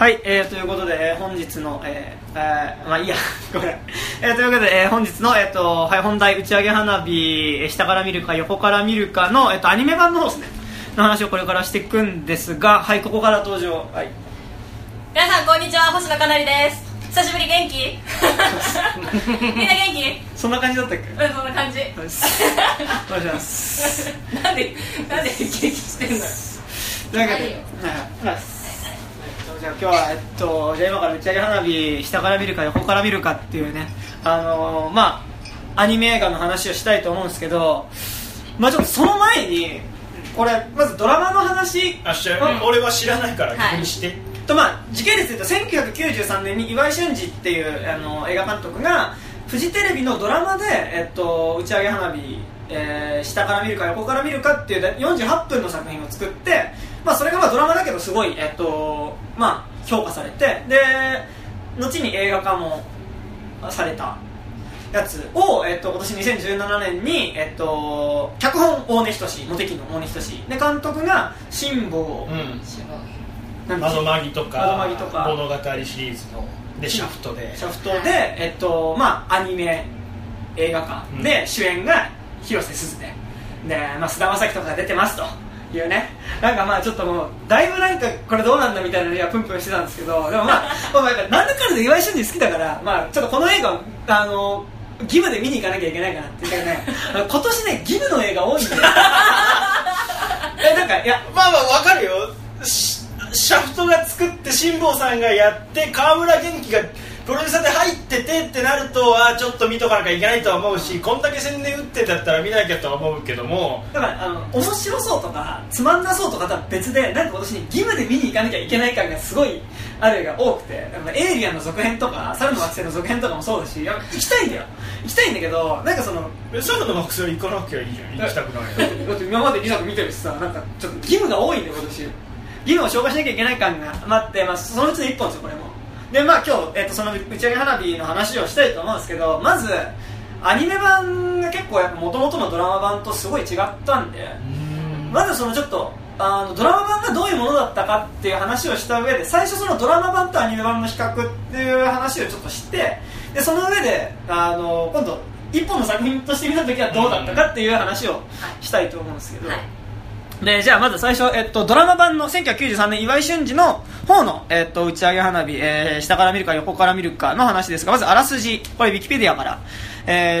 はい、ということで、本日の、まあいいやごめん、ということで、本日の、はい、本題打ち上げ花火、下から見るか横から見るかの、アニメ版の方ですねの話をこれからしていくんですが、はい、ここから登場。はい、 皆さんこんにちは、星野かなりです。久しぶり。元気みんな元気？ そんな感じだったっけ？ うん、そんな感じ。 お願いしますなんで元気してんのよ。 というわけで、じゃあ今日は、じゃあ今から打ち上げ花火、下から見るか横から見るかっていうね、まあアニメ映画の話をしたいと思うんですけど、まあちょっとその前にこれまずドラマの話、 俺は知らないから逆にして、 まあ、時系列で言うと1993年に岩井俊二っていう映画監督がフジテレビのドラマで、打ち上げ花火、下から見るか横から見るかっていう48分の作品を作って、まあ、それがまあドラマだけどすごい、まあ、評価されて、で後に映画化もされたやつを、今年2017年に、脚本大根仁、モテキの大根仁で、監督が辛坊、 窓マギとか物語シリーズのでシャフトで、 まあ、アニメ映画化で、主演が広瀬すずで、まあ、菅田将暉とかが出てますというね、なんかまあちょっともうだいぶなんかこれどうなんだみたいなのにはプンプンしてたんですけど、でもまあなんだかんだで岩井俊二好きだから、まあ、ちょっとこの映画義務で見に行かなきゃいけないかなって言ってね今年ね義務の映画多いんでなんかいやまあまあわかるよ。シャフトが作って辛坊さんがやって川村元気がプロデューサーで入っててってなると、ちょっと見とかなきゃいけないとは思うし、こんだけ宣伝打ってだったら見なきゃとは思うけども、 だから面白そうとかつまんなそうとかとは別で、なんか私に義務で見に行かなきゃいけない感がすごいある映画多くて、エイリアンの続編とか猿の惑星の続編とかもそうだし、行きたいんだけど、なんかその猿の惑星行かなきゃいいじゃん。行きたくないだって今まで2作見てるしさ、なんかちょっと義務が多いんだよ今年。義務を消化しなきゃいけない感があって、まあ、そのうちの1本ですよこれも。でまあ今日、その打ち上げ花火の話をしたいと思うんですけど、まずアニメ版が結構やっぱ元々のドラマ版とすごい違ったんで、まずそのちょっとドラマ版がどういうものだったかっていう話をした上で、最初そのドラマ版とアニメ版の比較っていう話をちょっとして、でその上で今度1本の作品として見た時はどうだったかっていう話をしたいと思うんですけど、でじゃあまず最初、ドラマ版の1993年岩井俊二の方の、打ち上げ花火、下から見るか横から見るかの話ですが、まずあらすじ、これウィキペディアから、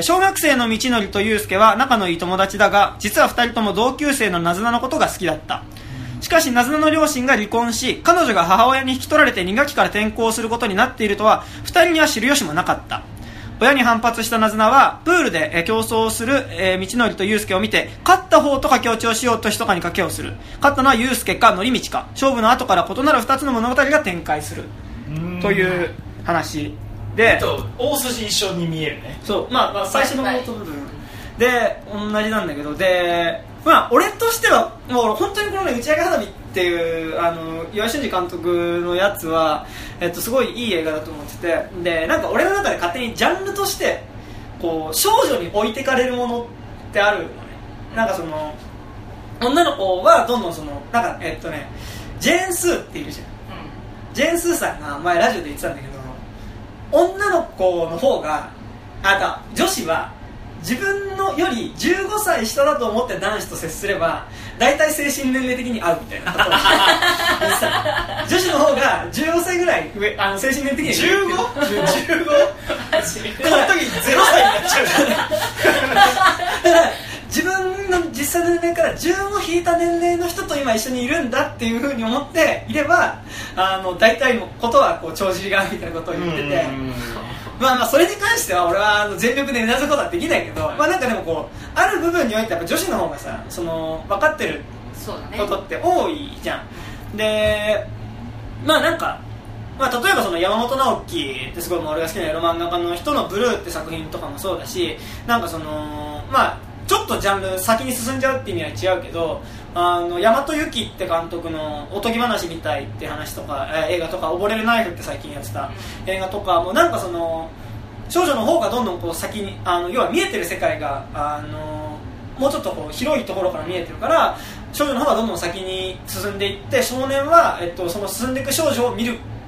小学生の道則と祐介は仲のいい友達だが、実は2人とも同級生のなずなのことが好きだった。しかしなずなの両親が離婚し、彼女が母親に引き取られて2学期から転校することになっているとは2人には知る由もなかった。親に反発したなずなはプールで競争する道則と祐介を見て、勝った方と駆け落ちをしようと密かに賭けをする。勝ったのは祐介か則道か、勝負の後から異なる2つの物語が展開するという話で、 大筋一緒に見えるね。 そう、まあ最初の部分で同じなんだけど、でまあ俺としてはもう本当にこのね、打ち上げ花火っていう岩井俊二監督のやつは、すごいいい映画だと思ってて、でなんか俺の中で勝手にジャンルとしてこう少女に置いてかれるものってあるのね。なんかその女の子はどんどんそのなんかジェーン・スーっているじゃん、ジェーン・スーさんが前ラジオで言ってたんだけど、女の子の方が女子は自分のより15歳下だと思って男子と接すれば大体精神年齢的に合うみたいなことを言ってた。女子の方が15歳ぐらい上、精神年齢的に 15？ 15？ この時0歳になっちゃうだから自分の実際の年齢から10を引いた年齢の人と今一緒にいるんだっていうふうに思っていれば、大体のことはこう帳尻が合うみたいなことを言ってて、まあそれに関しては俺は全力でうなずくことはできないけど、まあなんかでもこうある部分においてやっぱ女子の方がさ、その分かってることって多いじゃん。でまあなんか、まあ、例えばその山本直樹ってすごい俺が好きなエロ漫画家の人のブルーって作品とかもそうだし、なんかそのまあちょっとジャンル先に進んじゃうって意味は違うけど、大和由紀って監督のおとぎ話みたいって話とか、映画とか溺れるナイフって最近やってた映画とかもなんかその少女の方がどんどんこう先に要は見えてる世界がもうちょっとこう広いところから見えてるから、少女の方がどんどん先に進んでいって、少年は、その進んでいく少女を見る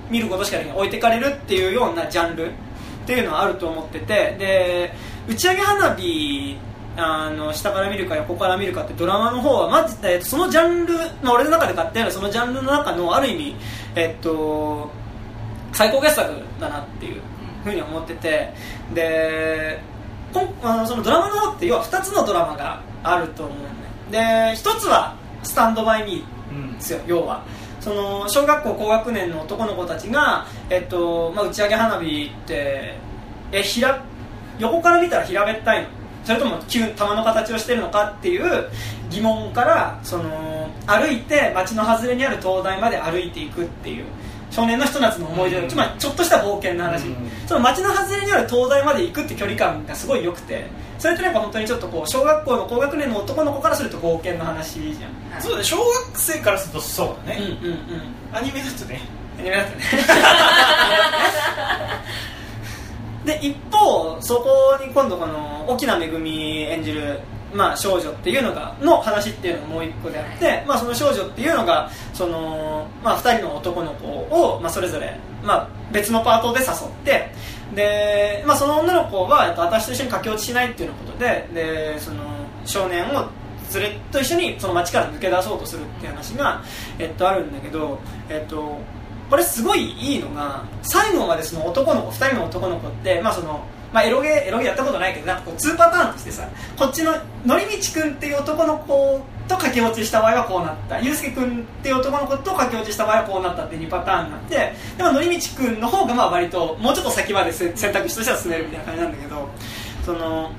見ることしかできない、置いてかれるっていうようなジャンルっていうのはあると思ってて、で打ち上げ花火下から見るか横から見るかってドラマの方はまず、そのジャンル、俺の中で買ってあるそのジャンルの中のある意味、最高傑作だなっていうふうに思ってて、でそのドラマの方って要は2つのドラマがあると思うんで、1つはスタンドバイミーですよ、要はその小学校高学年の男の子たちが、打ち上げ花火って横から見たら平べったいの、それとも玉の形をしているのかっていう疑問からその歩いて街の外れにある灯台まで歩いていくっていう少年のひと夏の思い出の、つまりちょっとした冒険の話、その街の外れにある灯台まで行くって距離感がすごい良くて、それってなんか本当にちょっとこう小学校の高学年の男の子からすると冒険の話じゃん。 そうだね、小学生からするとそうだね、アニメだとねで一方そこに今度この沖縄めぐみ演じる、少女っていうのがの話っていうのがもう一個であって、その少女っていうのがその、2人の男の子を、それぞれ、別のパートで誘ってで、その女の子は私と一緒に駆け落ちしないっていうようなことでその少年をと一緒にその街から抜け出そうとするっていう話が、あるんだけど、これすごいいいのが最後までその男の子2人の男の子ってそのエロゲやったことないけどなんかこう2パターンとしてさ、こっちののりみちくんっていう男の子と駆け落ちした場合はこうなった、ゆうすけくんっていう男の子と駆け落ちした場合はこうなったって2パターンがあって、でものりみちくんの方が割ともうちょっと先まで選択肢としては進めるみたいな感じなんだけど、その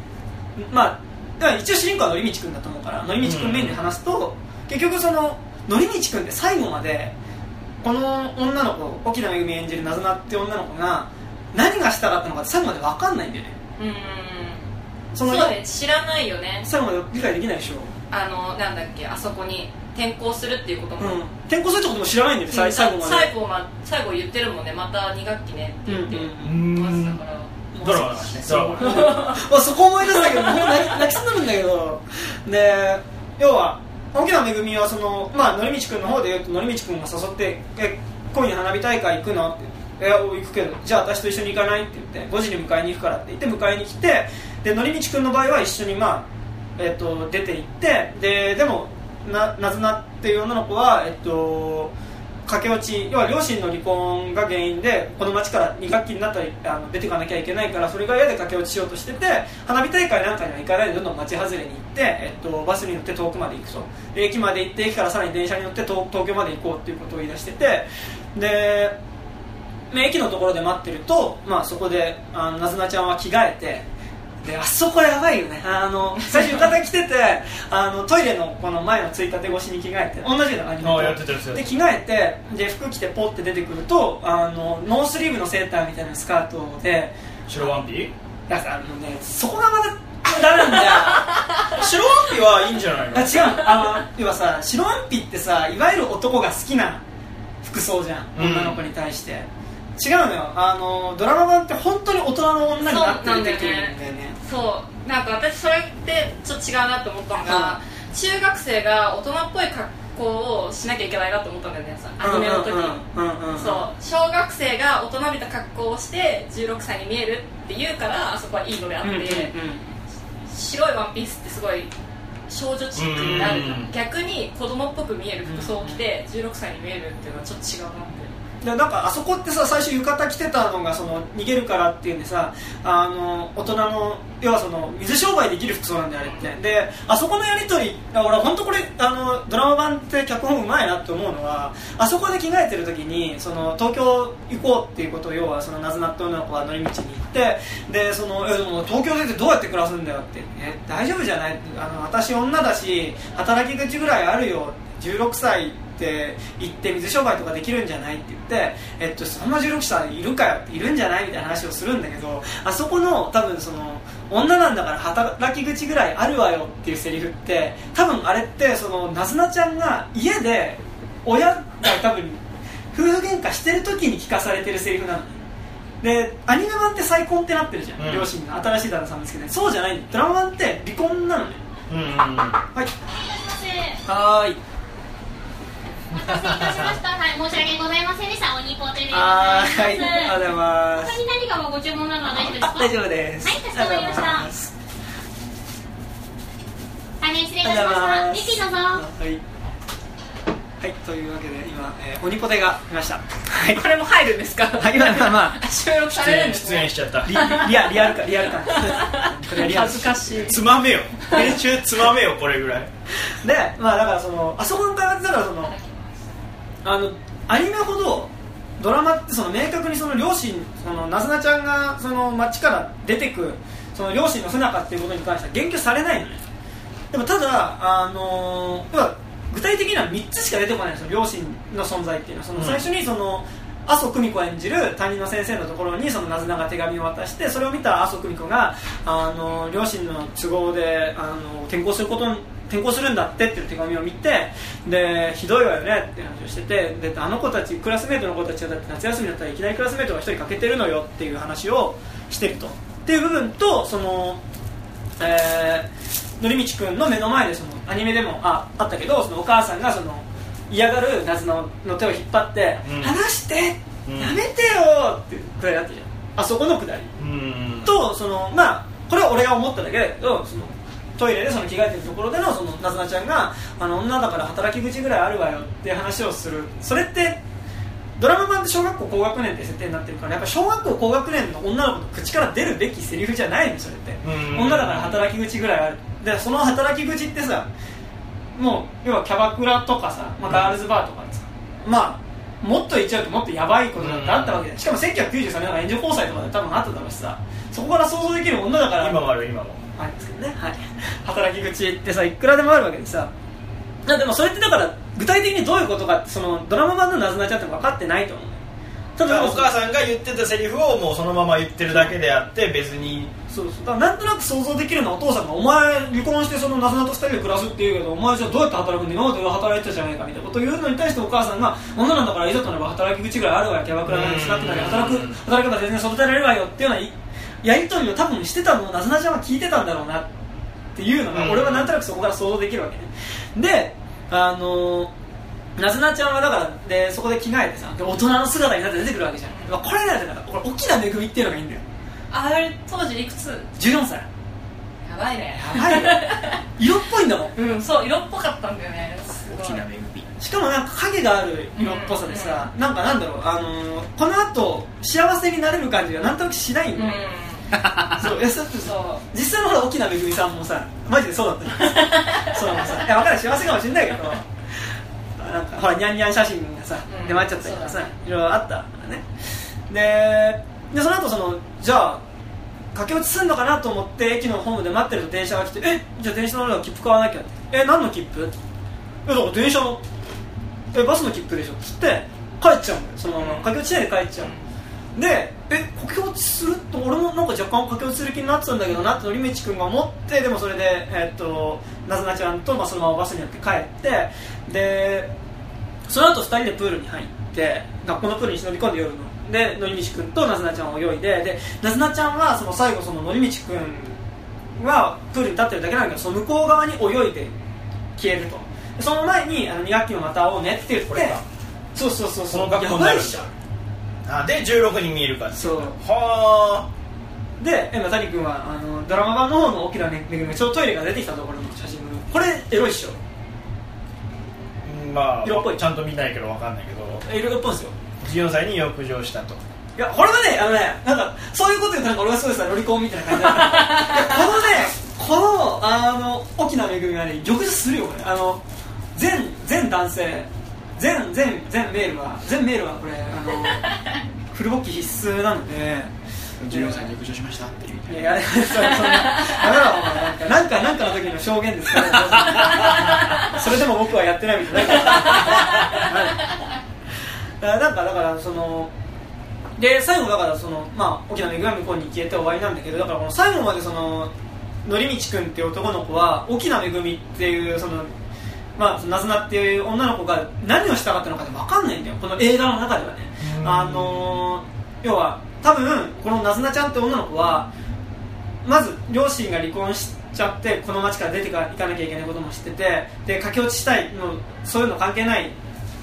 一応主人公はのりみちくんだと思うからのりみちくんメインで話すと、結局そののりみちくんって最後までこの女の子沖縄めぐみ演じるなずなって女の子が何がしたかったのかって最後まで分かんないんだよね。 そうね、知らないよね。 最後まで理解できないでしょ。 なんだっけ、あそこに転校するっていうことも、 転校するってことも知らないんだよね、最後まで。 最後言ってるもんね、また2学期ねって言ってましたから。 ドラマだしね、ドラマそこ思い出したけどもう泣きそうになるんだけど、で要は沖縄めぐみはその、のりみちくんの方で言うとのりみちくんが誘って今夜花火大会行くのって行くけどじゃあ私と一緒に行かないって言って5時に迎えに行くからって言って迎えに来て、でのりみちくんの場合は一緒に出て行って、でもなずなっていう女の子は駆け落ち、要は両親の離婚が原因でこの町から2学期になったら出ていかなきゃいけないから、それが嫌で駆け落ちしようとしてて、花火大会なんかには行かないでどんどん町外れに行って、バスに乗って遠くまで行くと、で駅まで行って駅からさらに電車に乗って東京まで行こうっていうことを言い出してて、で駅のところで待ってると、そこでなずなちゃんは着替えて、であそこやばいよね、最初浴衣着ててトイレのこの前のついたて越しに着替えて、同じような感じで着替えて、で服着てポッて出てくるとノースリーブのセーターみたいなスカートで白ワンピだからね、そこがまだダメなんだよ白ワンピはいいんじゃないの。 違う、要はさ白ワンピってさいわゆる男が好きな服装じゃん、女の子に対して。違うのよ、ドラマ版って本当に大人の女になって出てくるんだよね。 そうなんか私それってちょっと違うなと思ったのが、中学生が大人っぽい格好をしなきゃいけないなと思ったんだよね、アニメの時に。そう小学生が大人びた格好をして16歳に見えるって言うからあそこはいいのであって、白いワンピースってすごい少女チックになる、逆に子供っぽく見える服装を着て16歳に見えるっていうのはちょっと違うなって。 なんかあそこってさ最初浴衣着てたのがその逃げるからっていうんでさ大人の要はその水商売できる服装なんだよあれって。であそこのやり取り俺本当これドラマ版って脚本うまいなって思うのは、あそこで着替えてる時にその東京行こうっていうことを要はそのなずなって女の子は乗り道に行って、でそのでも東京でどうやって暮らすんだよって大丈夫じゃない、私女だし働き口ぐらいあるよ、16歳って行って水商売とかできるんじゃないって言って、そんな16歳いるかよっているんじゃないみたいな話をするんだけど、あそこの多分その女なんだから働き口ぐらいあるわよっていうセリフって多分あれってそのなずなちゃんが家で親が多分夫婦喧嘩してる時に聞かされてるセリフなので、アニメ版って再婚ってなってるじゃん、両親が新しい旦那さんですけどね、そうじゃないドラマ版って離婚なのね。はいお待たせいたしました。はい、申し訳ございませんでした。おにぽて入れてはい、ありがとうございます。 他に何かもご注文なのは大丈夫ですか？ 大丈夫です。 はい、かしこまりました。大変失礼いたしました。レシピどうぞ。 はい、というわけで今、鬼ポテが来ました。はい、 これも入るんですか？ はい、まあ収録されるんです出演しちゃったリアル感これはリアル恥ずかしい。 つまめよ編集つまめよこれぐらいで、まあだからそのあそこの開発だからそのアニメほどドラマってその明確にその両親そのなずなちゃんがその街から出てくその両親の不仲っていうことに関しては言及されないのね。でもただ具体的には3つしか出てこないんですよ、両親の存在っていうのは。その最初にその麻生久美子演じる担任の先生のところにそのなずなが手紙を渡して、それを見た麻生久美子が両親の都合で転校するんだってっていう手紙を見て、でひどいわよねって話をしてて、であの子たちクラスメートの子たちはだって夏休みだったらいきなりクラスメートが1人欠けてるのよっていう話をしてるとっていう部分と、そののりみちくんの目の前でそのアニメでもあったけど、そのお母さんがその嫌がるなずなの手を引っ張って、離して、やめてよってくらいだったじゃん、あそこのくだり、とそのまあこれは俺が思っただけだけど、そのトイレでその着替えてるところでのそのなずなちゃんが女だから働き口ぐらいあるわよって話をする。それってドラマ版で小学校高学年って設定になってるから、やっぱ小学校高学年の女の子の口から出るべきセリフじゃないのそれって。女だから働き口ぐらいある。でその働き口ってさ、もう要はキャバクラとかさ、ガールズバーとかでさ、まあもっと言っちゃうともっとヤバいことだってあったわけで、しかも1993年の援助交際とかで多分あっただろうしさ、そこから想像できる女だから今もある今もあるんですけどね、はい、働き口ってさいくらでもあるわけでさ、でもそれってだから具体的にどういうことかってそのドラマ版のなずなちゃんって分かってないと思う。 ただお母さんが言ってたセリフをもうそのまま言ってるだけであって、別にそうだからなんとなく想像できるのは、お父さんがお前離婚してそのなずなと2人で暮らすって言うけど、お前じゃあどうやって働くんだ、今まで働いてたじゃないかみたいなことを言うのに対して、お母さんが女なんだからいざとなれば働き口ぐらいあるわよ、キャバクラなりスナックなり働けば全然育てられるわよっていうようなやり取りを多分してたのをなずなちゃんは聞いてたんだろうなっていうのが、俺はなんとなくそこから想像できるわけね。でなずなちゃんはだからでそこで着替えてさ、大人の姿になって出てくるわけじゃん。これなんだから、これ大きな恵みっていうのがいいんだよ。 あれ当時いくつ ？14歳。 やばいね。 やばいね。色っぽいんだもん。 うん、そう色っぽかったんだよね。 大きな恵み。 しかもなんか影がある色っぽさでさ、なんかなんだろう、この後幸せになれる感じがなんとなくしないんだよ。そう、そう実際のほら大きなめぐみさんもさ、マジでそうだったんですそうさ、いや分かる、幸せかもしれないけど、なんかほらニャンニャン写真がさ出回っちゃったりとかさ、いろいろあったからね。でその後じゃあ駆け落ちするのかなと思って駅のホームで待ってると電車が来て、じゃあ電車の切符買わなきゃって、何の切符？だから電車のバスの切符でしょっつって帰っちゃうんだよ、そのまま駆け落ちしないで帰っちゃう。で駆け落ちすると俺もなんか若干駆け落ちする気になってたんだけどなってのりみちくんが思って、でもそれでなずなちゃんとそのままバスに乗って帰って、でその後2人でプールに入って学校のプールに忍び込んで夜のでのりみちくんとなずなちゃんを泳いで、なずなちゃんはその最後そののりみちくんはプールに立ってるだけなんだけど、その向こう側に泳いで消えると。その前に2学期もまた会おうねって言って、そうその学校になるんだ。で16人見えるからそうはで谷君はドラマ版の方の大きなめぐみがちょうどトイレが出てきたところの写真、これエロいっしょ。 まあ色っぽい、 ちゃんと見ないけど分かんないけど色っぽいんですよ。 14歳に浴場したと。 いやこれはねなんかそういうこと言うとなんか俺はそうですロリコンみたいな感じだったこの大きなめぐみはね玉樹するよこれ。全男性全メールはこれフル勃起必須なので 14歳に浴場しましたっていう。 いやそんななんかの時の証言ですからそれでも僕はやってないみたいななんかだからそので最後だから大きなめぐみが向こうに消えて終わりなんだけど、だからこの最後までのりみちくんっていう男の子は大きなめぐみっていうなずなっていう女の子が何をしたかったのかって分かんないんだよこの映画の中ではね。要は多分このなずなちゃんって女の子はまず両親が離婚しちゃってこの町から出ていかなきゃいけないことも知ってて、で駆け落ちしたいのそういうの関係ない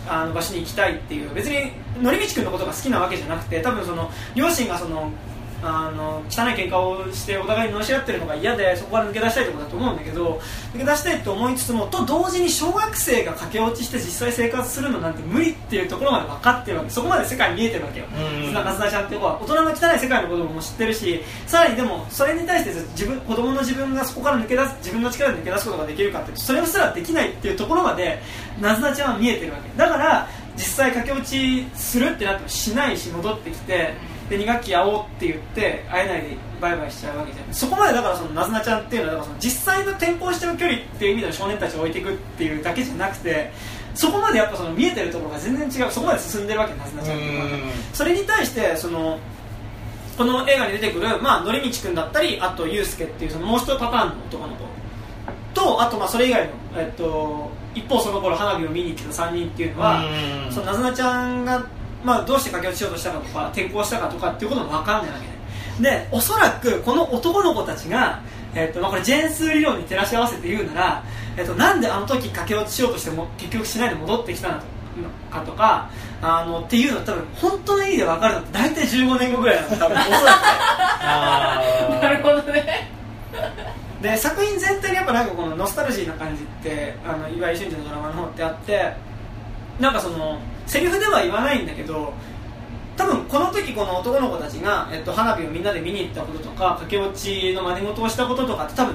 場所に行きたいっていう、別にのりみちくんのことが好きなわけじゃなくて、多分その両親がその汚い喧嘩をしてお互いに罵し合ってるのが嫌で、そこから抜け出したいところだと思うんだけど、抜け出したいと思いつつもと同時に小学生が駆け落ちして実際生活するのなんて無理っていうところまで分かってるわけ。そこまで世界見えてるわけよ、なずなちゃんっていう子は大人の汚い世界のことも知ってるし、さらにでもそれに対して子供の自分がそこから抜け出す、自分の力で抜け出すことができるかって、それすらできないっていうところまでなずなちゃんは見えてるわけだから、実際駆け落ちするってなってもしないし、戻ってきてで2学期会おうって言って会えないでバイバイしちゃうわけじゃん。そこまでだからそのなずなちゃんっていうのはだからその実際の転校してる距離っていう意味での少年たちを置いていくっていうだけじゃなくて、そこまでやっぱその見えてるところが全然違う、そこまで進んでるわけなずなちゃんっていうのは。それに対してこの映画に出てくる、のりみちくんだったり、あとゆうすけっていうそのもう一パターンの男の子と、あとそれ以外の、一方その頃花火を見に来た3人っていうのは、そのなずなちゃんがどうして駆け落ちしようとしたかとか転校したかとかっていうことも分かんないわけで、おそらくこの男の子たちが、これジェーンスー理論に照らし合わせて言うなら、なんであの時駆け落ちしようとしても結局しないで戻ってきたのかとかっていうの多分本当の意味で分かるのって大体15年後ぐらいなの多分おそらくなるほどね。 で作品全体にやっぱなんかこのノスタルジーな感じって岩井俊二のドラマの方ってあって、なんかそのセリフでは言わないんだけど、多分この時この男の子たちが、花火をみんなで見に行ったこととか駆け落ちの真似事をしたこととかって多分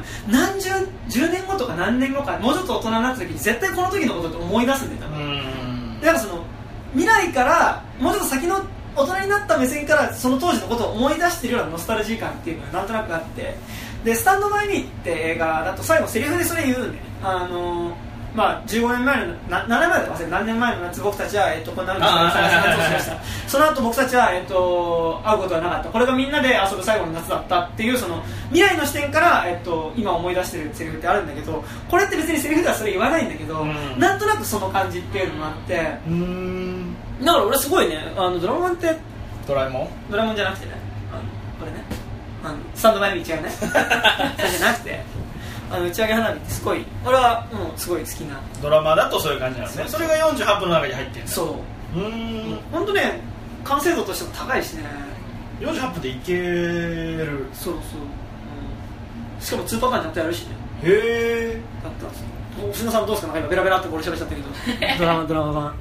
10年後とか何年後かもうちょっと大人になった時に絶対この時のことって思い出すんだよ多分。だからその未来からもうちょっと先の大人になった目線からその当時のことを思い出しているようなノスタルジー感っていうのがなんとなくあって、でスタンドバイミーって映画だと最後セリフでそれ言うんだよね。15年前の7年前だと忘れ何年前の夏僕たちは、こんな風に探しました。その後僕たちは、会うことはなかった。これがみんなで遊ぶ最後の夏だったっていうその未来の視点から、今思い出してるセリフってあるんだけど、これって別にセリフではそれ言わないんだけど、なんとなくその感じっていうのもあって、だから俺すごいね、ドラマンってドラえもんじゃなくてね、これね、スタンドバイミー違うねそれじゃなくて打ち上げ花火ってすごい俺はもうすごい好きなドラマだとそういう感じなのね。それが48分の中に入ってるんだ。 そう本当ね、完成度としても高いしね。 48分でいける。 そう、しかも2パターンになってやるしね。 へえ。 だったんですよ。星野さんどうですか、なんか今ベラベラってこれ喋っちゃったけどドラマ版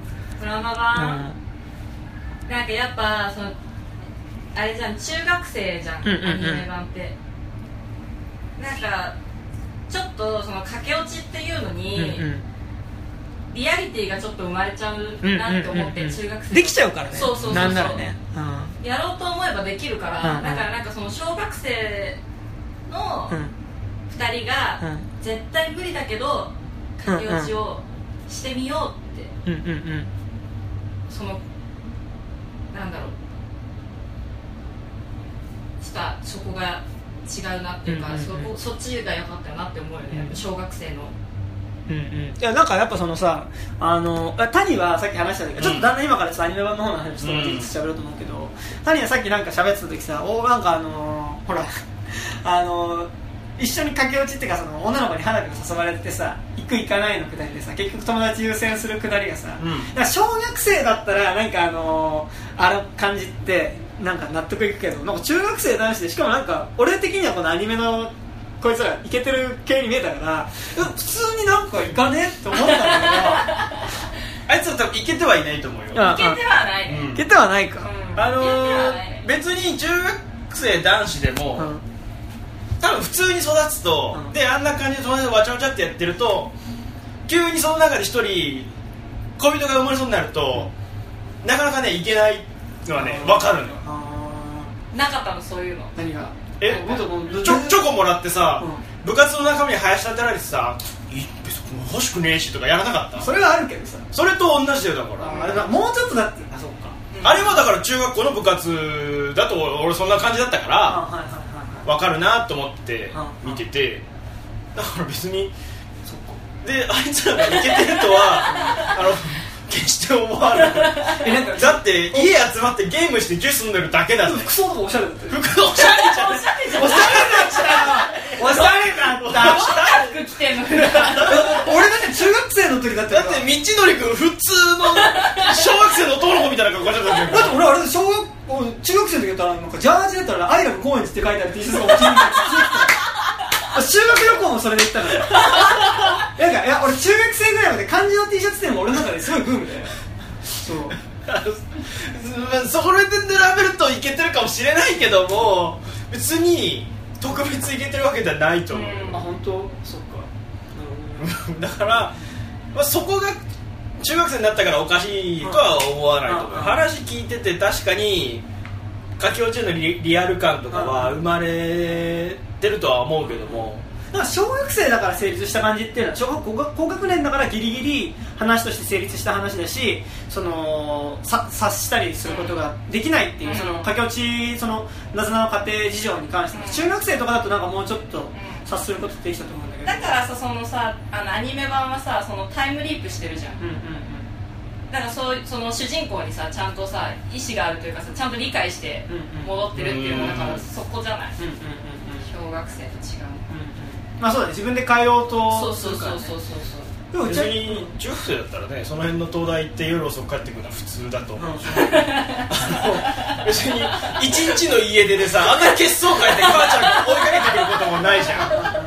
なんかやっぱそのあれじゃん、中学生じゃん、アニメ版ってなんかちょっとその駆け落ちっていうのに、リアリティがちょっと生まれちゃうなって思って、中学生できちゃうからね。 そうなんならね、 やろうと思えばできるから、だからなんかその小学生の2人が絶対無理だけど駆け落ちをしてみようって、そのなんだろう、ちょっとそこが違うなっていうか、そっちが良かったなって思うよね、小学生の。 いやなんかやっぱそのさ、谷はさっき話したんだけど、ちょっとだんだん今からちょっとアニメ版の方の話をちょっと喋ろうと思うけど、谷はさっきなんか喋ってた時さ、なんかほら一緒に駆け落ちっていうか、その女の子に花火を誘われててさ、行く行かないのくだりでさ、結局友達優先するくだりがさ、だから小学生だったらなんかあの感じってなんか納得いくけど、なんか中学生男子で、しかもなんか俺的にはこのアニメのこいつらイケてる系に見えたから、普通になんか行かねって思ったんだけどあいつは多分イケてはいないと思うよ。 イケてはないね。 イケてはないか。 別に中学生男子でも、多分普通に育つと、であんな感じで友達でわちゃわちゃってやってると、急にその中で一人恋人が生まれそうになると、なかなかねいけないのはね分かるのよ。 なかったのそういうの。 何が？ チョコもらってさ、部活の仲間に林立てられてさ、欲しくねえしとかやらなかった？ それはあるけどさ、 それと同じだよ。だからあれだ、もうちょっとだって。あ、そうか。 あれはだから中学校の部活だと俺そんな感じだったから分かるなと思って見てて、だから別にであいつらがイケてるとは決して思わないだって家集まってゲームしてジュース飲んでるだけだぜ。 服装とかおしゃれだって。 服おしゃれじゃん。おしゃれだっおしゃれだった服着てんの俺だって中学生の時だってだって道のりくん普通の小学生の男の子みたいな格好してたじゃん。 だって俺あれ中学生の時だったらなんかジャージだったら「アイラブ高円寺」って書いてある T シャツがお気に入りだった修学旅行もそれで行ったのよなんかいや俺中学生ぐらいまで漢字の T シャツ店も俺の中ですごいブームでそうそこで比べるといけてるかもしれないけども別に特別いけてるわけではないと思う、 あ本当そっかだから、まあ、そこが中学生になったからおかしいとは思わないと思う、話聞いてて確かに書き落ちのリアル感とかは生まれてるとは思うけども、 なんか小学生だから成立した感じっていうのは小学高学年だからギリギリ話として成立した話だし、その察したりすることができないっていう、その駆け落ちそのなずなの家庭事情に関して、中学生とかだとなんかもうちょっと察することってできたと思うんだけど、 だからさそのさアニメ版はさそのタイムリープしてるじゃん、だからその主人公にさちゃんとさ意思があるというかさちゃんと理解して戻ってるっていうのだからそこじゃない、小学生と違う、 まあそうだね、自分で変えようとそうでも別に中学生だったらねその辺の東大行って夜遅く帰ってくるのは普通だと思うし、別に一日の家出でさあんな血相変えて母ちゃんが追いかけてくることもないじゃん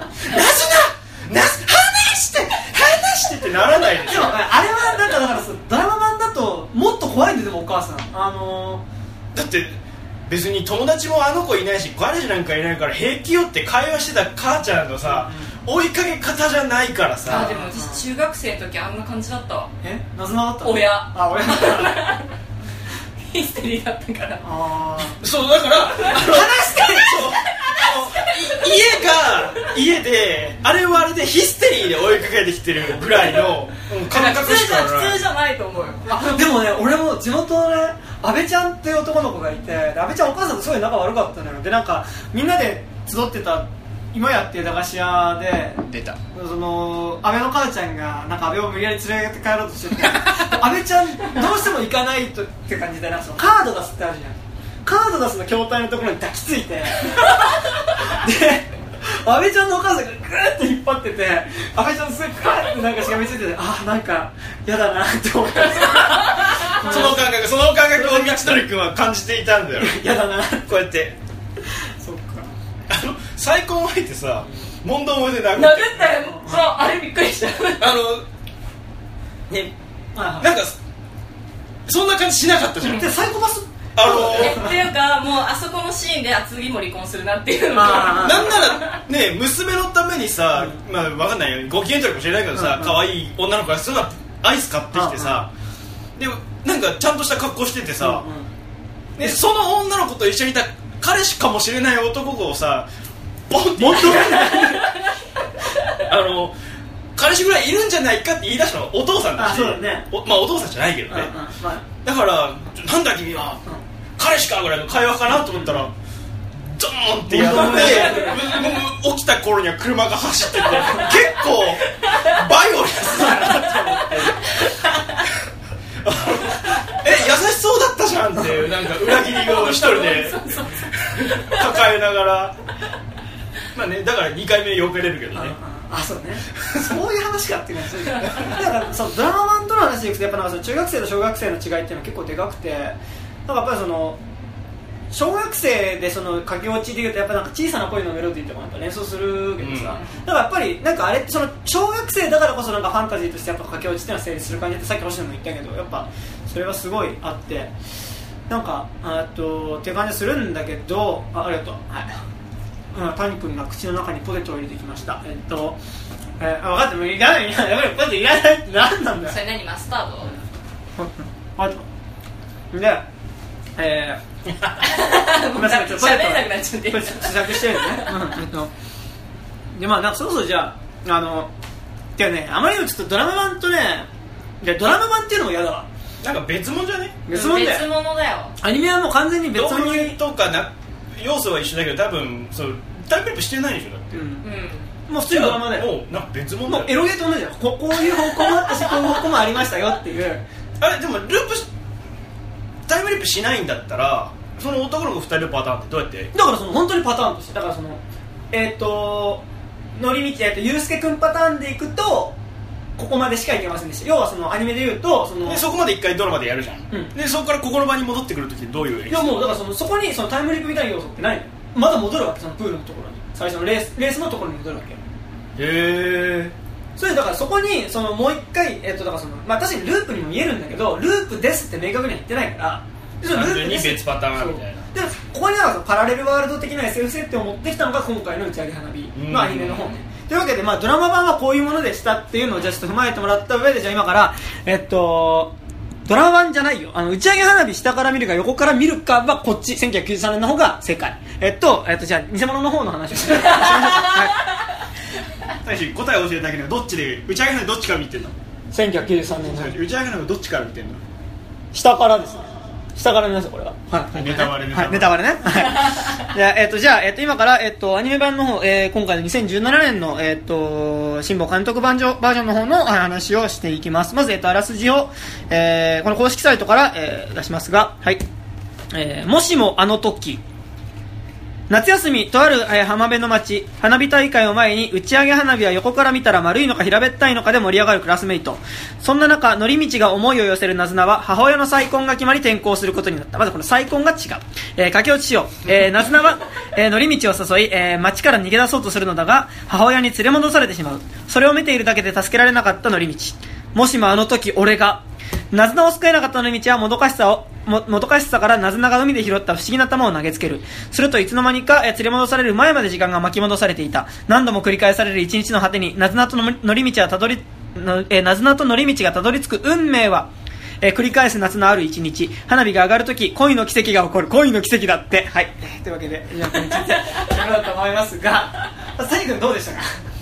話してってならないでしょ。 でもあれはだからドラマ版だともっと怖いんで、でもお母さんだって別に友達もあの子いないし彼氏なんかいないから平気よって会話してた母ちゃんのさ、追いかけ方じゃないからさ。 でも私中学生の時あんな感じだったわ。 なぜなだったの？ 親親ヒステリーだったから。 そうだから話して家であれはあれでヒステリーで追いかけてきてるぐらいの感覚しかない。 普通じゃないと思うよ。 でもね、俺も地元のね阿部ちゃんっていう男の子がいて、阿部ちゃんお母さんとすごい仲悪かったのよ。でなんかみんなで集ってた今やっていう駄菓子屋で出たその阿部の母ちゃんがなんか阿部を無理やり連れて帰ろうとしてて阿部ちゃんどうしても行かないとって感じで、なんかそのカード出すってあるじゃん。カード出すの筐体のところに抱きついてで阿部ちゃんのお母さんがグーッと引っ張ってて、阿部ちゃんすごいグーッてなんかしがみついてて、なんか嫌だなって思ってその感覚を道のり君は感じていたんだよ。 嫌だなこうやってそっか再婚相手さ問答で殴って殴ったよ。そうあれびっくりした。 ねなんかそんな感じしなかったじゃん。 でサイコパスっていうかもうあそこのシーンで次も離婚するなっていうのがなんならね娘のためにさ、まあ分かんないよご機嫌取りかもしれないけどさ、可愛い女の子がすぐアイス買ってきてさ、でなんかちゃんとした格好しててさ、でその女の子と一緒にいた彼氏かもしれない男の子をさボンって彼氏ぐらいいるんじゃないかって言い出したのお父さんだし、 そうだね、 まあお父さんじゃないけどね、だからなんだ君は、彼氏かぐらいの会話かなと思ったらドーンってやって起きた頃には車が走ってて結構バイオレンスだなと思って優しそうだったじゃんっていうなんか裏切りを一人で抱えながらまあね、だから2回目よけれるけどね。 そうねそういう話かっていうのはそういうだからそのドラマ版との話でいくとやっぱなんかその中学生と小学生の違いっていうのは結構でかくて、なんかやっぱりその小学生でその駆け落ちでいうとやっぱなんか小さな恋のメロディーとかやっぱ連想するけどさ、だからやっぱりなんかあれってその小学生だからこそなんかファンタジーとしてやっぱ駆け落ちっていうのは成立する感じってさっき星野も言ったけど、やっぱそれはすごいあってなんかっていう感じするんだけど、ありがとう、谷君が口の中にポテトを入れてきました。分かってもいらないやっぱりポテトいらないって何なんだよ。 それ何マスタード？ でごめんなさい、ちょっとポテト喋れなくなっちゃって試作してるね。でまあなんかそろそろじゃあでね、あまりにもちょっとドラマ版とね、ドラマ版っていうのも嫌だわ。 なんか別物じゃね？ 別物だよ。 別物だよ。 アニメはもう完全に別物導入とか要素は一緒だけど多分そうタイムリープしてないでしょだって、 もう普通にドラマだよ。 もうなんか別物だよ。 もうエロゲーと同じだよ。こういう方向もあったしこういう方向もありましたよっていう。 あれでもタイムリープしないんだったらその男の子2人のパターンってどうやって？ だからその本当にパターンとしてだからその乗り道ゆうすけくんパターンでいくとここまでしか行けませんでした。要はそのアニメで言うとでそこまで一回ドラマでやるじゃん、でそこからここの場に戻ってくるときどういう演出？ いやもうだからそこにそのタイムリープみたいな要素ってないの。まだ戻るわけ、そのプールのところに最初のレースのところに戻るわけよ。 へえ。 それだからそこにそのもう一回だからその確かにループにも見えるんだけどループですって明確には言ってないから単純に別パターンみたいな。 でここになんかパラレルワールド的な SF 設定を持ってきたのが今回の打ち上げ花火のアニメの方ね。というわけで、ドラマ版はこういうものでしたっていうのをじゃあちょっと踏まえてもらった上で、じゃあ今からドラマ版じゃないよ、打ち上げ花火下から見るか横から見るかはこっち1993年の方が正解。じゃあ偽物の方の話をして大志答えを教えてあげるよ。どっちで打ち上げ花火どっちから見てんの ？1993年の打ち上げ花火どっちから見てんの？ 下からですね。下から見ますよこれは。はい。 ネタバレね。 はい、ネタバレね。はい。じゃあ今からアニメ版の方、今回の2017年の新保監督バージョンの方の話をしていきます。まずあらすじをこの公式サイトから、出しますが、はい。もしもあの時。夏休みとある浜辺の町花火大会を前に打ち上げ花火は横から見たら丸いのか平べったいのかで盛り上がるクラスメイト。そんな中乗り道が思いを寄せるナズナは母親の再婚が決まり転校することになった。まずこの再婚が違う、駆け落ちしよう。ナズナは、乗り道を誘い、町から逃げ出そうとするのだが母親に連れ戻されてしまう。それを見ているだけで助けられなかった乗り道。もしもあの時俺がナズナを救えなかった乗り道はもどかしさからナズナが海で拾った不思議な玉を投げつける。するといつの間にか連れ戻される前まで時間が巻き戻されていた。何度も繰り返される一日の果てにナズナと乗り道がたどり着く運命は、繰り返す夏のある一日、花火が上がるとき恋の奇跡が起こる。恋の奇跡だって。はい、というわけでじゃあこれについてやろうと思いますがサニ君どうでしたか？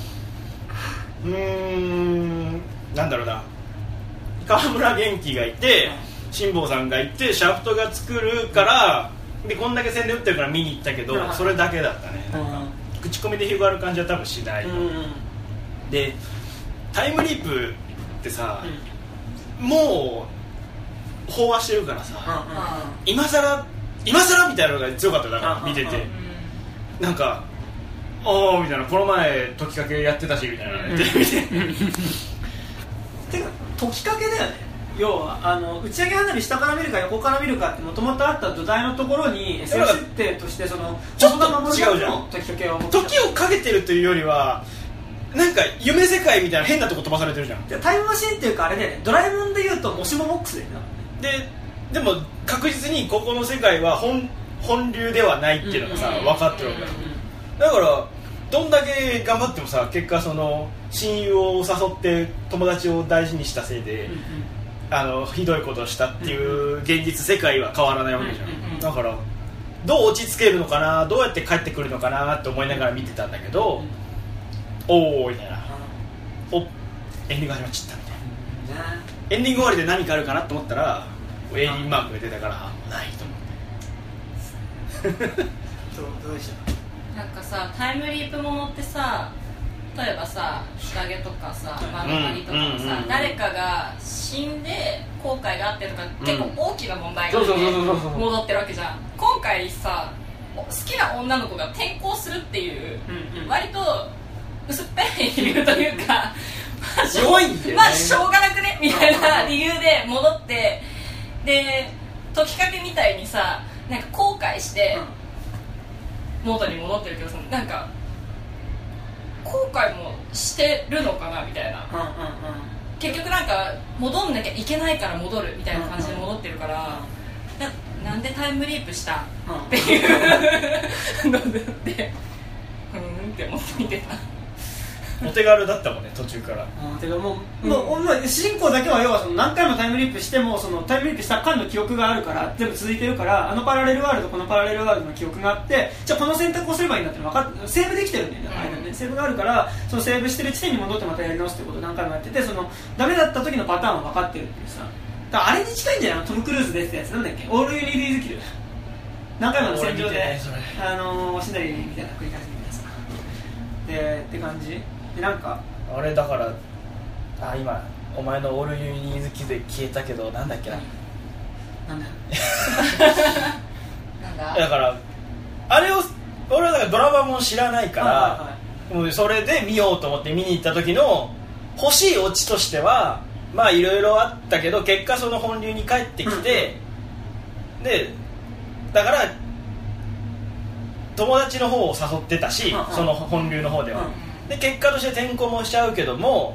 なんだろうな、川村元気がいて辛坊さんがいてシャフトが作るからでこんだけ宣伝打ってるから見に行ったけど、それだけだったね。口コミで広がる感じは多分しない、でタイムリープってさ、もう飽和してるからさ、今更みたいなのが強かったよ。だから見てて、なんかおーみたいな、この前解きかけやってたしみたいな、 てか解きかけだよね。要は打ち上げ花火下から見るか横から見るかってもともとあった土台のところに SF 設定としてそのちょっと違うじゃん。 解きかけを時をかけてるというよりはなんか夢世界みたいな変なとこ飛ばされてるじゃん。 タイムマシンっていうかあれで、ね、ドラえもんでいうともしもボックスででも確実にここの世界は本流ではないっていうのがさ、分かってるわけだからどんだけ頑張ってもさ、結果その親友を誘って友達を大事にしたせいで、ひどいことをしたっていう現実世界は変わらないわけじゃん。だからどう落ち着けるのかな、どうやって帰ってくるのかなって思いながら見てたんだけど、おーみたいな、エンディング始まっちゃったみたいな、エンディング終わりで何かあるかなと思ったらエイリンマークが出たからないと思ってどうでした？ なんかさ、タイムリープものってさ、例えばさ、日陰とかさ、丸刈りとかもさ、誰かが死んで後悔があってとか、結構大きな問題があって戻ってるわけじゃん。今回さ、好きな女の子が転校するっていう、割と薄っぺらい理由というか、 弱いんだよね。 まあしょうがなくねみたいな理由で戻って、で解きかけみたいにさ、なんか後悔して、元に戻ってるけどさ、なんか後悔もしてるのかなみたいな、結局なんか戻んなきゃいけないから戻るみたいな感じで戻ってるから、なんでタイムリープしたっていうのでって思って見てた。 お手軽だったもんね、途中から。 てかもう主人公だけは要はその何回もタイムリープしてもそのタイムリープした間の記憶があるから全部続いてるから、パラレルワールドこのパラレルワールドの記憶があって、じゃあこの選択をすればいいんだって分かってセーブできてるんだよね、セーブがあるから、そのセーブしてる地点に戻ってまたやり直すってことを何回もやってて、そのダメだった時のパターンは分かってるっていうさ、だからあれに近いんじゃない？トム・クルーズでってやつなんだっけ、オール・ユニ・リーズ・キル、何回もの戦場でシナリーみたいな繰り返すみたいなさって感じで、なんかあれだから、今お前のオールユニーズキで消えたけど、なんだっけな、 なんだなんだだからあれを俺はだからドラマも知らないから、 はいはいもうそれで見ようと思って見に行った時の欲しいオチとしてはまあいろいろあったけど結果その本流に帰ってきて、でだから友達の方を誘ってたし、その本流の方では、で結果として転校もしちゃうけども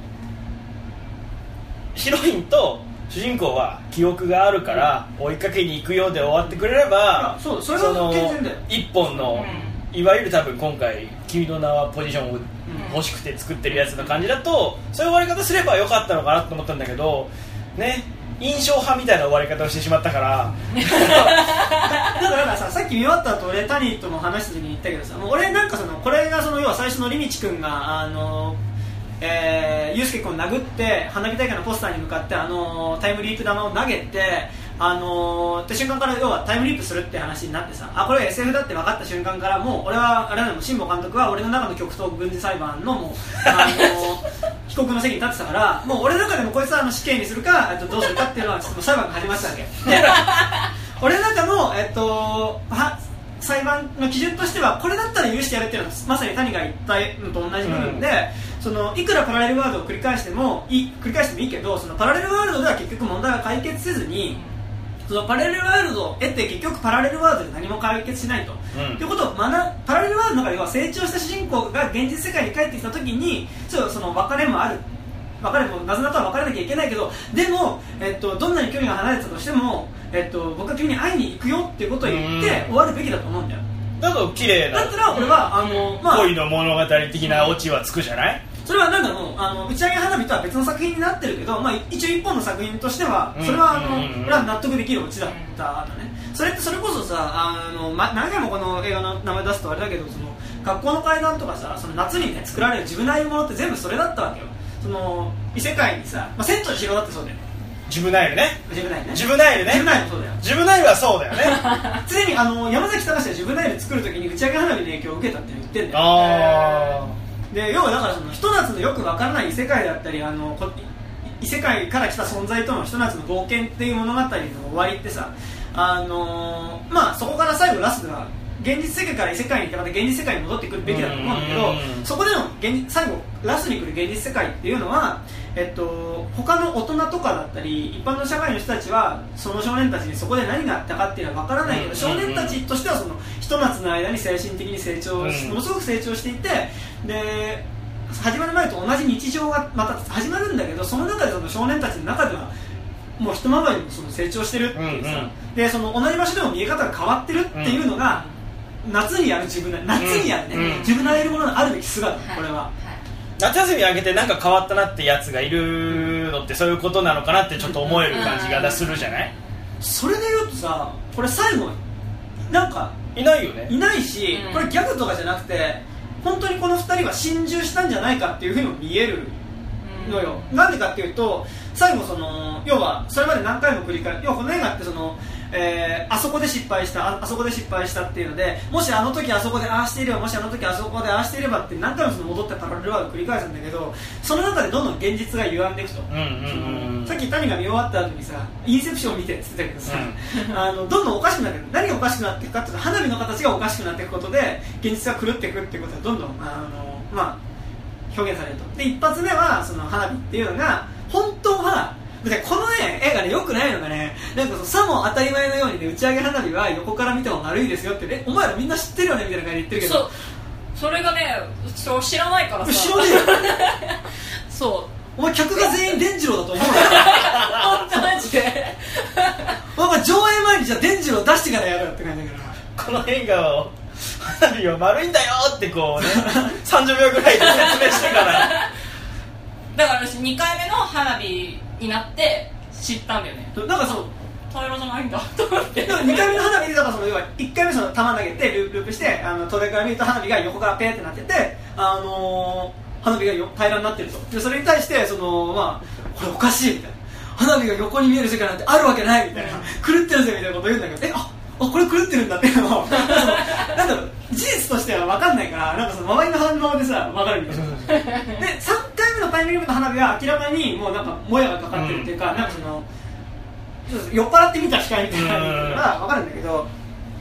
ヒロインと主人公は記憶があるから追いかけに行くようで終わってくれれば、 そうそれは健全だよ。 一本の、いわゆる多分今回君の名はポジションを欲しくて作ってるやつの感じだと、そういう終わり方すればよかったのかなと思ったんだけどね、印象派みたいな終わり方をしてしまったからだからさ、さっき見終わった後俺タニーとも話した時に言ったけどさ、もう俺なんかこれが要は最初のリミチ君がユウスケ君を殴って花火大会のポスターに向かってタイムリープ玉を投げてって瞬間から要はタイムリープするって話になってさ、これは SF だって分かった瞬間からもう俺はあれなの、辛坊監督は俺の中の極東軍事裁判のもう被告の席に立ってたから、もう俺の中でもこいつは死刑にするかどうするかっていうのはちょっと裁判が始まってたわけで俺の中の裁判の基準としてはこれだったら許してやるっていうのはまさに谷が言ったのと同じ部分で、いくらパラレルワールドを繰り返してもいいけど、パラレルワールドでは結局問題が解決せずに、パラレルワールドを得て結局パラレルワールドで何も解決しないと、ということをパラレルワールドの中では成長した主人公が現実世界に帰ってきた時にその別れもある、別れもなぜなとは別れなきゃいけないけど、でも、どんなに距離が離れてたとしても、僕は君に会いに行くよっていうことを言って終わるべきだと思うんだよ。 だと綺麗なだったら俺は恋の物語的なオチはつくじゃない。 それはなんか打ち上げ花火とは別の作品になってるけど、一応一本の作品としてはそれは俺は納得できるオチだったんだね。それこそさ何回もこの映画の名前出すとあれだけど、学校の怪談とかさ、夏にね作られる自分なりのものって全部それだったわけよ。異世界にさ、千と千尋だってそうだよ。 ジブナイルね。 ジブナイルね。 ジブナイルね。 ジブナイルもそうだよ。 ジブナイルはそうだよね。 常に山崎隆はジブナイル作るときに打ち上げ花火の影響を受けたって言ってんだよ。で要はだからひと夏のよくわからない異世界だったり異世界から来た存在とのひと夏の冒険っていう物語の終わりってさ、そこから最後ラストは現実世界から異世界に行ってまた現実世界に戻ってくるべきだと思うんだけど、そこでの最後ラストに来る現実世界っていうのは、他の大人とかだったり一般の社会の人たちはその少年たちにそこで何があったかっていうのは分からないけど、少年たちとしてはひと夏の間に精神的に成長し、ものすごく成長していて、で始まる前と同じ日常がまた始まるんだけど、その中で少年たちの中ではもう一回りも成長してるっていうさ、で同じ場所でも見え方が変わってるっていうのが、夏にやる自分夏にやるね、自分なれるもののあるべき姿、これは。 夏休み明けてなんか変わったなってやつがいるのってそういうことなのかなってちょっと思える感じがするじゃない。 それで言うとさ、これ最後なんかいないよね。 いないし、これギャグとかじゃなくて本当にこの2人は心中したんじゃないかっていうふうにも見えるのよ。なんでかっていうと、最後要はそれまで何回も繰り返し、要はこの映画ってあそこで失敗したあそこで失敗したっていうので、もしあの時あそこでああしていれば、もしあの時あそこでああしていればって何回も戻ったパラレルワールドを繰り返すんだけど、その中でどんどん現実が歪んでいくと、さっき谷が見終わった後にさインセプションを見てって言ってたけどさ、どんどんおかしくなっていく。何がおかしくなっていくかっていうと、花火の形がおかしくなっていくことで現実が狂っていくっていうことがどんどん表現されると。で一発目は花火っていうのが本当はこのね映画ね良くないのがね、なんかさも当たり前のようにね、打ち上げ花火は横から見ても丸いですよってね、お前らみんな知ってるよねみたいな感じで言ってるけど、 それがね知らないからさ。 知らねえよそうお前客が全員伝次郎だと思うよ本当マジでお前上映前にじゃあ伝次郎出してからやるよって感じだから、この映画を花火は丸いんだよってこうね30秒ぐらいで説明してからだから私2回目の花火になって知ったんだよね。 なんか平らじゃないんだと思って。 2回目の花火でだから要は1回目球投げてループして遠目から見ると花火が横からペーってなってて、花火が平らになってると。でそれに対してこれおかしいみたいな、花火が横に見える世界なんてあるわけないみたいな、狂ってるぜみたいなことを言うんだけど、これ狂ってるんだっていうのをなんだろう、事実としては分かんないから、なんか周りの反応でさ分かるみたいなで3回目のタイムリミットの花火は明らかにもうなんかもやがかかってるっていうか、なんか酔っ払ってみた光みたいなのが分かるんだけど、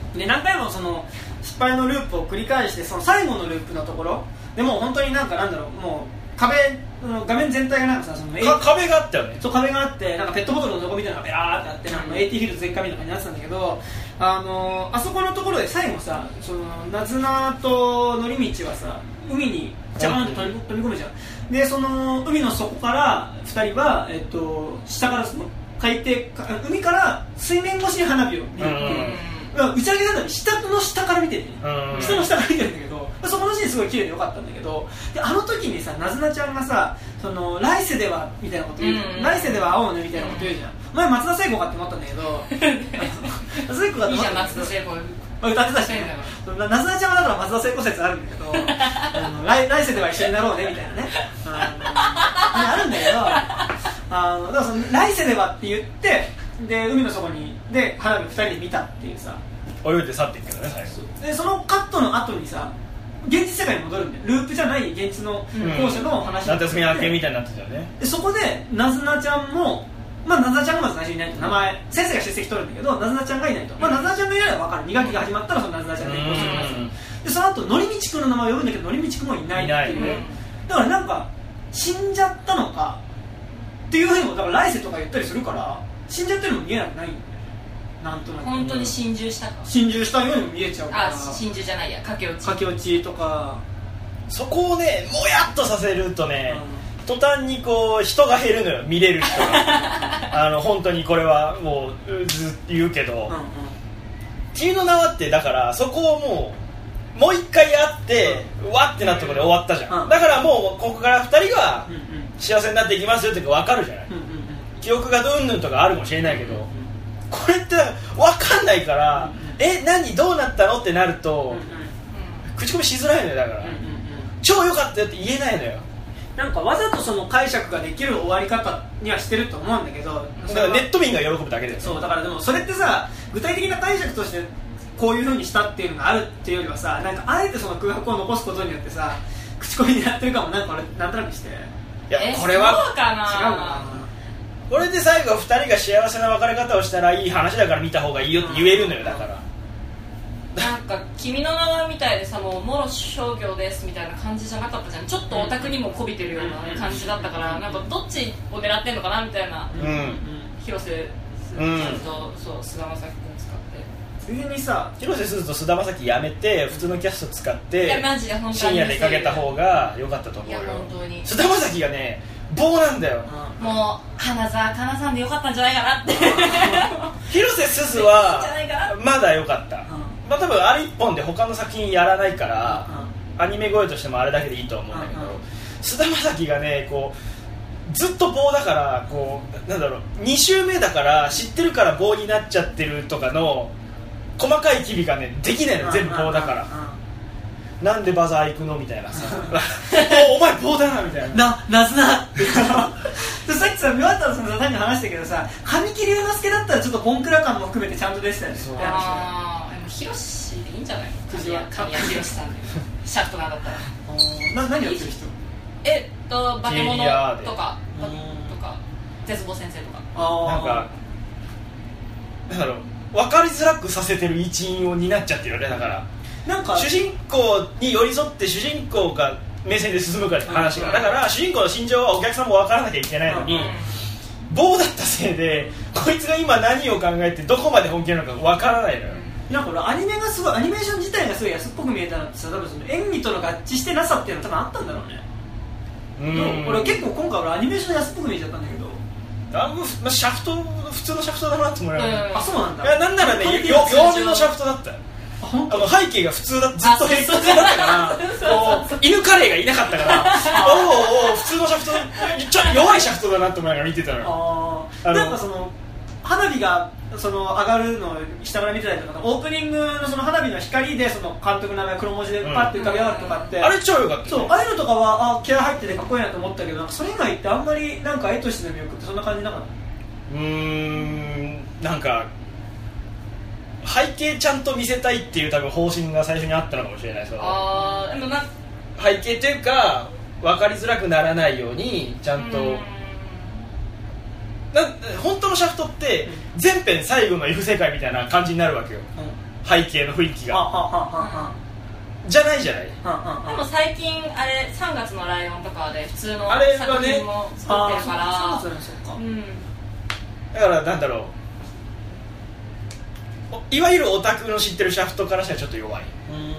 で何回もその失敗のループを繰り返して、その最後のループのところでもう本当になんだろう、もう画面全体がなんかさ、その壁があったよね。 そう、壁があって、なんかペットボトルの底みたいなのがベラーってあって、なんかAT フィールド全開みたいな感じになってたんだけど、あそこのところで最後さ、そのナズナと乗り道はさ、海にジャーンと飛び込むじゃん。でその海の底から2人は、下からその海から水面越しに花火を見るっていう。打ち上げ花火下の下から見てる、下の下から見てるんだけど、そこのシーンすごい綺麗でよかったんだけど、であの時にさ、ナズナちゃんがさ、その来世ではみたいなこと言う、来世では会おうねみたいなこと言うじゃん。お前松田聖子かって思ったんだけど聖子かって思ったんだけど、いいじゃん松田聖子歌ってたしね。ナズナちゃんはだから松田聖子説あるんだけど来世では一緒になろうねみたいなねあるんだけど、だからその来世ではって言ってで海の底にで花火2人で見たっていうさ、 泳いで去っていくけどね、最後でそのカットの後にさ、現実世界に戻るんだよ。ループじゃない現実の校舎の話夏休み明けみたいになってたよね。 でそこでナズナちゃんも、ナズナちゃんがまず最初にいないと、名前先生が出席取るんだけどナズナちゃんがいないと、ナズナちゃんがいないのは分かる。2学期が始まったらそのナズナちゃんで移行するんですよ。でその後のりみちくんの名前を呼ぶんだけど、のりみちくんもいないっていう、だからなんか死んじゃったのかっていうふうにも、だから来世とか言ったりするから死んじゃってるのも見えなくないんだよね。なんとなく本当に心中したか、 心中したようにも見えちゃうから。 心中じゃないや、駆け落ちとか、 そこをねもやっとさせるとね、途端にこう人が減るのよ、見れる人が本当にこれはもうずっと言うけど、君の名はってだからそこをもう一回やって、わってなったところで終わったじゃん、だからもうここから2人は幸せになっていきますよって分かるじゃない、記憶がどんぬんとかあるかもしれないけど、これって分かんないから、何どうなったのってなると、口コミしづらいのよ。だから、超良かったよって言えないのよ。 なんかわざとその解釈ができる終わり方にはしてると思うんだけど、 だからネット民が喜ぶだけだよ。 そうだから、でもそれってさ、具体的な解釈としてこういう風にしたっていうのがあるっていうよりはさ、なんかあえてその空白を残すことによってさ、口コミになってるかも。なんか俺なんとなくして、 いやこれはそうかな、 違うかな。 これで最後2人が幸せな別れ方をしたらいい話だから見た方がいいよって言えるのよ。だからなんか君の名はみたいでさ、もうもろ商業ですみたいな感じじゃなかったじゃん。ちょっとオタクにも媚びてるような感じだったから、なんかどっちを狙ってんのかなみたいな、広瀬すずとそう菅田将暉君使って、 上にさ、 広瀬すずと菅田将暉やめて普通のキャスト使っていやマジで本当に深夜でかけた方が良かったと思うよ。 いや本当に菅田将暉がね棒なんだよ。 もう花澤香菜さんでよかったんじゃないかなって広瀬すずはまだ良かった、多分あれ一本で他の作品やらないから、アニメ声としてもあれだけでいいと思うんだけど、菅田将暉がねこうずっと棒だから、こうなんだろう、2週目だから知ってるから棒になっちゃってるとかの細かい機微がねできないの、全部棒だから、なんでバザー行くのみたいなさお前棒だなみたいな、 なずなってさっきさ、見終わったらさ、何話したけどさ、神木隆之介だったらちょっとボンクラ感も含めてちゃんと出てたよね。 ヒロシでいいんじゃないの、神谷ヒロシさんでシャフトなんだったら何やってる人、 化け物とか絶望先生とか、 なんかなんだろう、分かりづらくさせてる一員を担っちゃってるよね。だからなんか主人公に寄り添って主人公が目線で進むから話が、だから主人公の心情はお客さんも分からなきゃいけないのに、棒だったせいでこいつが今何を考えてどこまで本気なのか分からないのよ。 なんか俺アニメがすごい、アニメーション自体がすごい安っぽく見えたのってさ、多分その演技との合致してなさっていうのは多分あったんだろうね。俺結構今回俺アニメーション安っぽく見えちゃったんだけど、 シャフト普通のシャフトだなって思うよ、 あ、そうなんだ。 いや、なんならね弱めのシャフトだったよ。背景が普通だ、ずっと平行だったから犬カレーがいなかったからおお普通のシャフト、ちょっと弱いシャフトだなって思いながら見てたの。 なんかその花火がその上がるのを下から見てたりとか、オープニングのその花火の光でその監督の名前黒文字でパッて浮かび上がるとかって、 あれ超良かった、 そう、ああいうのとかは気合入っててかっこいいなと思ったけど、なんかそれ以外ってあんまりなんか絵としての魅力ってそんな感じなかった。 なんか背景ちゃんと見せたいっていう多分方針が最初にあったのかもしれない。そのでも背景というか分かりづらくならないようにちゃんと、本当のシャフトって全編最後の F 世界みたいな感じになるわけよ、 背景の雰囲気がじゃないじゃない。 でも最近あれ3月のライオンとかで普通のあれはね作品も作ってるからだからなんだろう、いわゆるオタクの知ってるシャフトからしたらちょっと弱い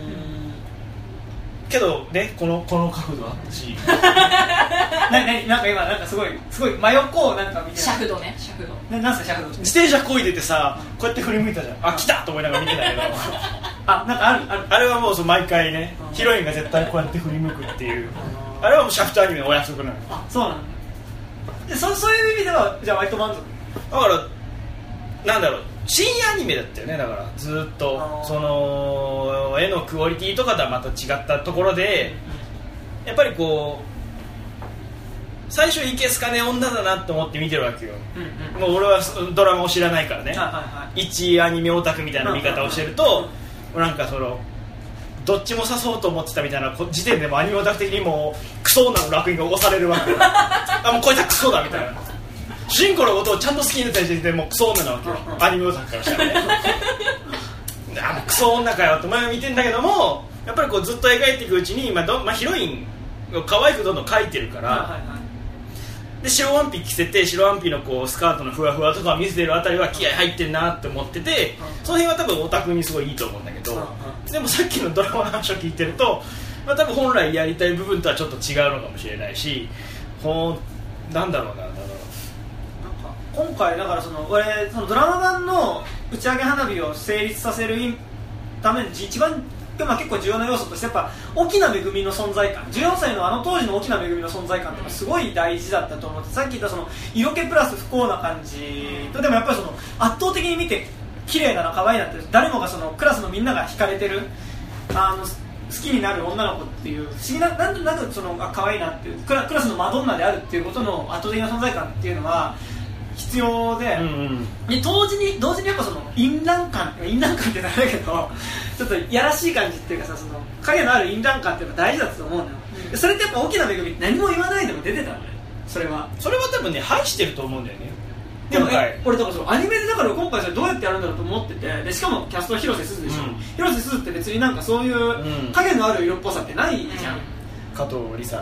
けどね、この角度あったしなんか今なんかすごい真横をなんか見てシャフドね、シャフドなんすかシャフドって自転車こいでてさ、こうやって振り向いたじゃん、あ来たと思いながら見てたけどなんかあるあれはもう毎回ね、ヒロインが絶対こうやって振り向くっていう、あれはもうシャフトアニメのお約束なのよ。 あ、そうなんだ。そういう意味ではじゃあ割と満足。 だからなんだろう、深夜アニメだったよね。だからずっとその絵のクオリティとかとはまた違ったところで、やっぱりこう最初いけすかね女だなって思って見てるわけよ、もう俺はドラマを知らないからね、一アニメオタクみたいな見方をしてると、なんかそのどっちも刺そうと思ってたみたいな時点でもアニメオタク的にもうクソ女の烙印が押されるわけよあ、もうこいつはクソだみたいな、主人公のことをちゃんと好きになったりしてもうクソ女なわけよ、アニメオタクからしたらねあ、もうクソ女かよって前は見てんだけども、やっぱりこうずっと描いていくうちに、ヒロインを可愛くどんどん描いてるから、で白ワンピ着せて白ワンピのこうスカートのふわふわとかを見せてるあたりは気合入ってんなって思ってて、その辺は多分オタクにすごいいいと思うんだけど、でもさっきのドラマの話を聞いてると、多分本来やりたい部分とはちょっと違うのかもしれないし、なんだろうな、 今回だから俺そのドラマ版の打ち上げ花火を成立させるために一番結構重要な要素としてやっぱ沖縄めぐみの存在感、14歳のあの当時の沖縄めぐみの存在感ってすごい大事だったと思って、さっき言ったその色気プラス不幸な感じと、でもやっぱりその圧倒的に見て綺麗だな可愛いなって誰もがそのクラスのみんなが惹かれてる好きになる女の子っていう不思議な、なんとなくその可愛いなっていうクラスのマドンナであるっていうことの圧倒的な存在感っていうのは必要で、で同時にやっぱその淫乱感ってなんだけどちょっとやらしい感じっていうかさ、その影のある淫乱感っていうのが大事だと思うのよ、それってやっぱ沖縄めぐみ何も言わないでも出てたのね、それは多分ね排してると思うんだよね。 でも俺だからそうアニメでだから今回それどうやってやるんだろうと思ってて、でしかもキャストは広瀬すずでしょ、広瀬すずって別になんかそういう影のある色っぽさってないじゃん、 加藤梨沙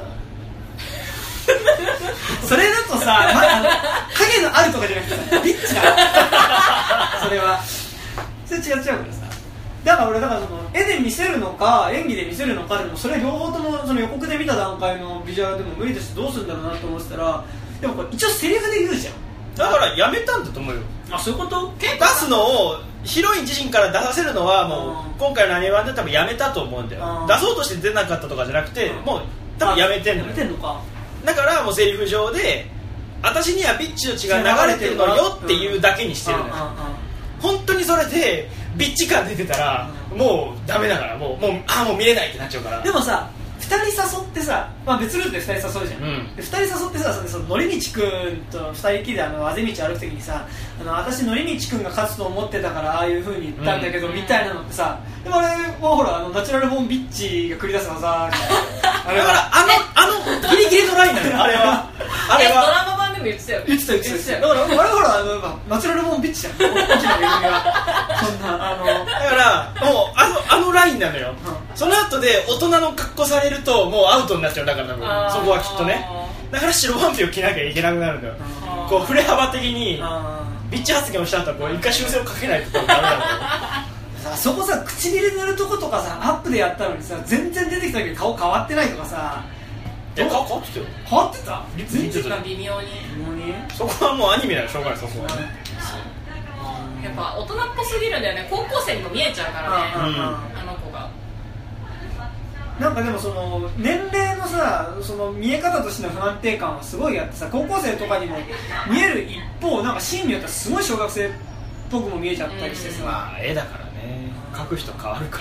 それだとさ、影のあるとかじゃなくてビッチだそれはそれ違っちゃうからさ、だから俺その絵で見せるのか演技で見せるのかでもそれ両方ともその予告で見た段階のビジュアルでも無理だしどうするんだろうなと思ってたら、でもこれ一応セリフで言うじゃん、 だからやめたんだと思うよ。 あ、そういうこと？ 出すのをヒロイン自身から出させるのはもう今回のアニメ版で多分やめたと思うんだよ。出そうとして出なかったとかじゃなくて、もう多分やめてんのよ。だからもうセリフ上で私にはビッチの血が流れてるのよっていうだけにしてるのよ。本当にそれでビッチ感出てたらもうダメだから、もう見れないってなっちゃうから。でもさ2人誘ってさ、別ルートで2人誘うじゃん、で2人誘ってさ、そののりみちくんと2人きりであぜ道歩く時にさ、私のりみちくんが勝つと思ってたからああいう風に言ったんだけど、みたいなのってさ、でもあれほらナチュラルボーンビッチが繰り出す技みたいなだからあのギリギリのラインなのよあれはドラマ版でも言ってたよね。 言ってただからあれほらナチュラルボーンビッチじゃん、大きなめぐみがそんなだからもうあのラインなのよ、その後で大人の格好されるともうアウトになっちゃう。だからそこはきっとね、だから白ワンピを着なきゃいけなくなるんだよ。こう振れ幅的にビッチ発言をした後は一回修正をかけないとダメなんだよそこさ唇塗るとことかさアップでやったのにさ全然出てきた時に顔変わってないとかさ、 顔変わってたよ。 変わってた？ 微妙にそこはもうアニメだよ、しょうがない。そこはねやっぱ大人っぽすぎるんだよね、高校生にも見えちゃうからね、あの子が。 なんかでもその年齢のさ、その見え方としての不安定感はすごいあってさ、高校生とかにも見える一方、なんかシーンによってはすごい小学生っぽくも見えちゃったりしてさ、 絵だからね、描く人変わるから。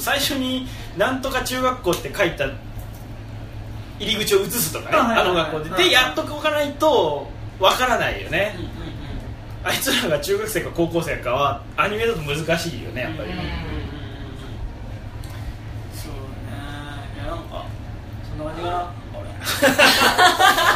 最初になんとか中学校って書いた入り口を移すとかね、あの学校でやっとこかないとわからないよね、あいつらが中学生か高校生かはアニメだと難しいよね、やっぱり。 そうね、いやなんかそんな感じかな